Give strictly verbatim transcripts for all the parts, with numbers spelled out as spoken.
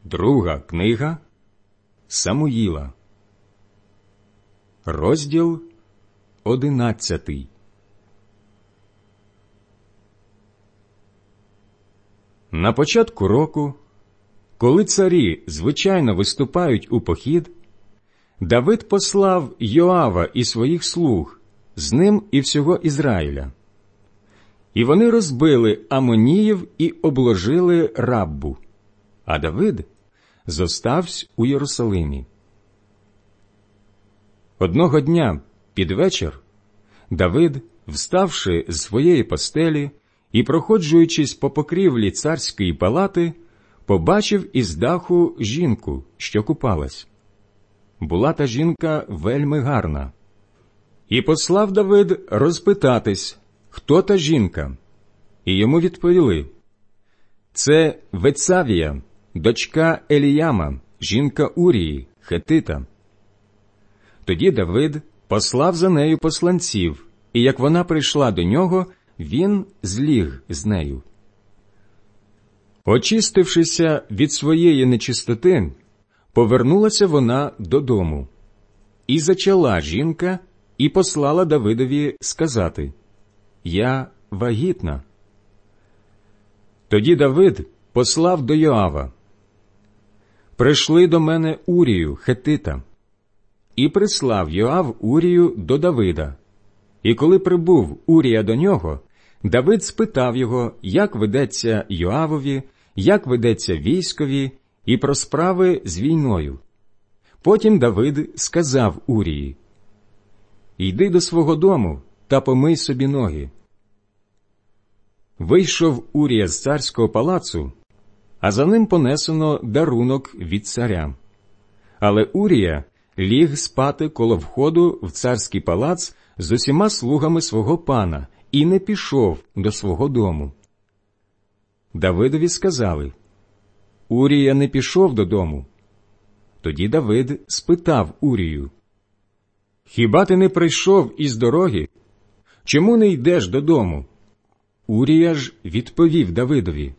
Друга книга Самуїла, розділ одинадцятий. На початку року, коли царі звичайно виступають у похід, Давид послав Йоава і своїх слуг, з ним і всього Ізраїля. І вони розбили Амоніїв і обложили Раббу, а Давид зостався у Єрусалимі. Одного дня під вечір Давид, вставши з своєї постелі і проходжуючись по покрівлі царської палати, побачив із даху жінку, що купалась. Була та жінка вельми гарна. І послав Давид розпитатись, хто та жінка. І йому відповіли: це Вецавія, дочка Еліяма, жінка Урії, хетита. Тоді Давид послав за нею посланців, і як вона прийшла до нього, він зліг з нею. Очистившися від своєї нечистоти, повернулася вона додому. І зачала жінка, і послала Давидові сказати: «Я вагітна». Тоді Давид послав до Йоава: «Прийшли до мене Урію, хетита». І прислав Йоав Урію до Давида. І коли прибув Урія до нього, Давид спитав його, як ведеться Йоавові, як ведеться військові, і про справи з війною. Потім Давид сказав Урії: «Йди до свого дому та помий собі ноги». Вийшов Урія з царського палацу, а за ним понесено дарунок від царя. Але Урія ліг спати коло входу в царський палац з усіма слугами свого пана і не пішов до свого дому. Давидові сказали: «Урія не пішов додому». Тоді Давид спитав Урію: «Хіба ти не прийшов із дороги? Чому не йдеш додому?» Урія ж відповів Давидові: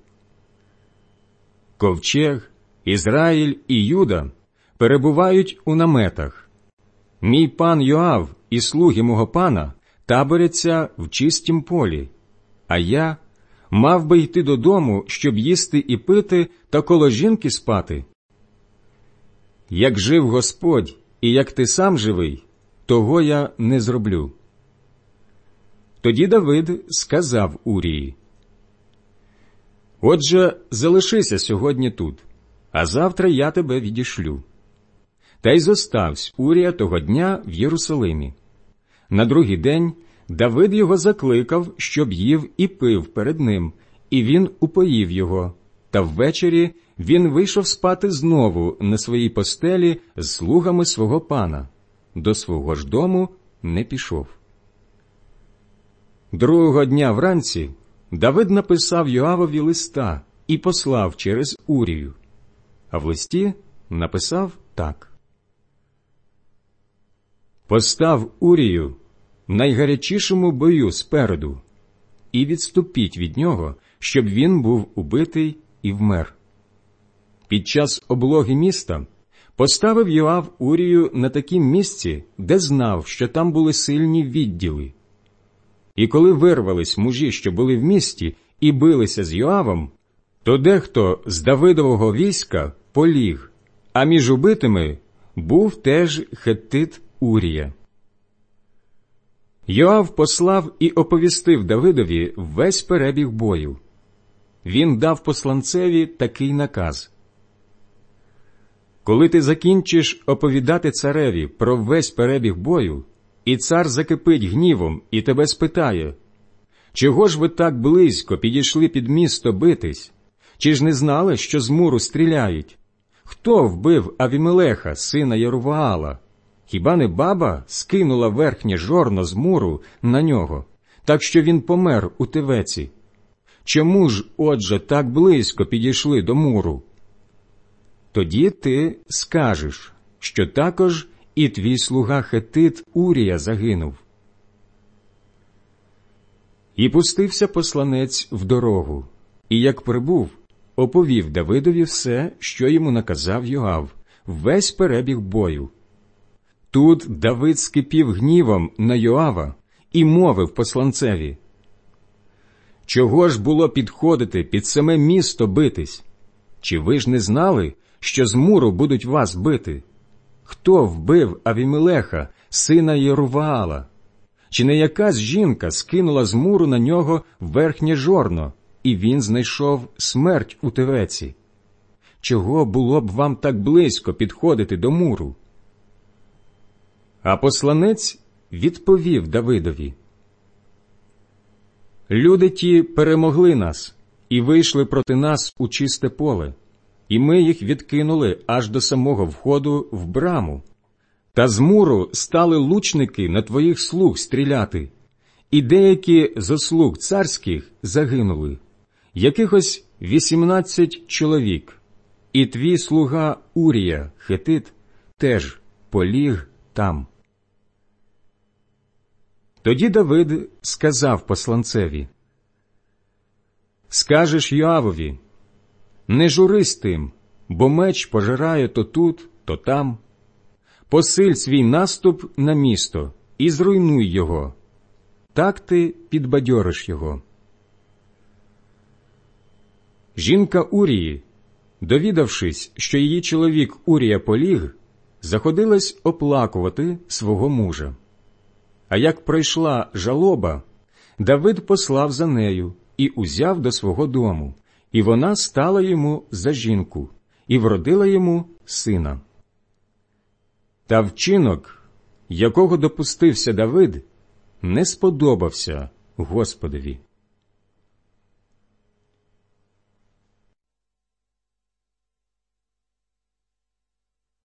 «Ковчег, Ізраїль і Юда перебувають у наметах. Мій пан Йоав і слуги мого пана таборяться в чистім полі, а я мав би йти додому, щоб їсти і пити та коло жінки спати. Як жив Господь, і як ти сам живий, того я не зроблю». Тоді Давид сказав Урії: «Отже, залишися сьогодні тут, а завтра я тебе відішлю». Та й зоставсь Урія того дня в Єрусалимі. На другий день Давид його закликав, щоб їв і пив перед ним, і він упоїв його. Та ввечері він вийшов спати знову на своїй постелі з слугами свого пана. До свого ж дому не пішов. Другого дня вранці Давид написав Йоавові листа і послав через Урію. А в листі написав так: «Постав Урію в найгарячішому бою спереду, і відступіть від нього, щоб він був убитий і вмер». Під час облоги міста поставив Йоав Урію на такім місці, де знав, що там були сильні відділи. І коли вирвались мужі, що були в місті, і билися з Йоавом, то дехто з Давидового війська поліг, а між убитими був теж хеттит Урія. Йоав послав і оповістив Давидові весь перебіг бою. Він дав посланцеві такий наказ: «Коли ти закінчиш оповідати цареві про весь перебіг бою, і цар закипить гнівом і тебе спитає: чого ж ви так близько підійшли під місто битись? Чи ж не знали, що з муру стріляють? Хто вбив Авімелеха, сина Єруваала? Хіба не баба скинула верхнє жорно з муру на нього, так що він помер у тевеці? Чому ж, отже, так близько підійшли до муру? Тоді ти скажеш, що також і твій слуга хеттит Урія загинув». І пустився посланець в дорогу, і як прибув, оповів Давидові все, що йому наказав Йоав, весь перебіг бою. Тут Давид скипів гнівом на Йоава і мовив посланцеві: «Чого ж було підходити під саме місто битись? Чи ви ж не знали, що з муру будуть вас бити? Хто вбив Авімелеха, сина Єруваала? Чи не якась жінка скинула з муру на нього верхнє жорно, і він знайшов смерть у тевеці? Чого було б вам так близько підходити до муру?» А посланець відповів Давидові: «Люди ті перемогли нас і вийшли проти нас у чисте поле, і ми їх відкинули аж до самого входу в браму. Та з муру стали лучники на твоїх слуг стріляти, і деякі зо слуг царських загинули, якихось вісімнадцять чоловік, і твій слуга Урія, хетит, теж поліг там». Тоді Давид сказав посланцеві: «Скажеш Йоавові: не журись тим, бо меч пожирає то тут, то там. Посиль свій наступ на місто і зруйнуй його. Так ти підбадьориш його». Жінка Урії, довідавшись, що її чоловік Урія поліг, заходилась оплакувати свого мужа. А як пройшла жалоба, Давид послав за нею і узяв до свого дому, і вона стала йому за жінку, і вродила йому сина. Та вчинок, якого допустився Давид, не сподобався Господові.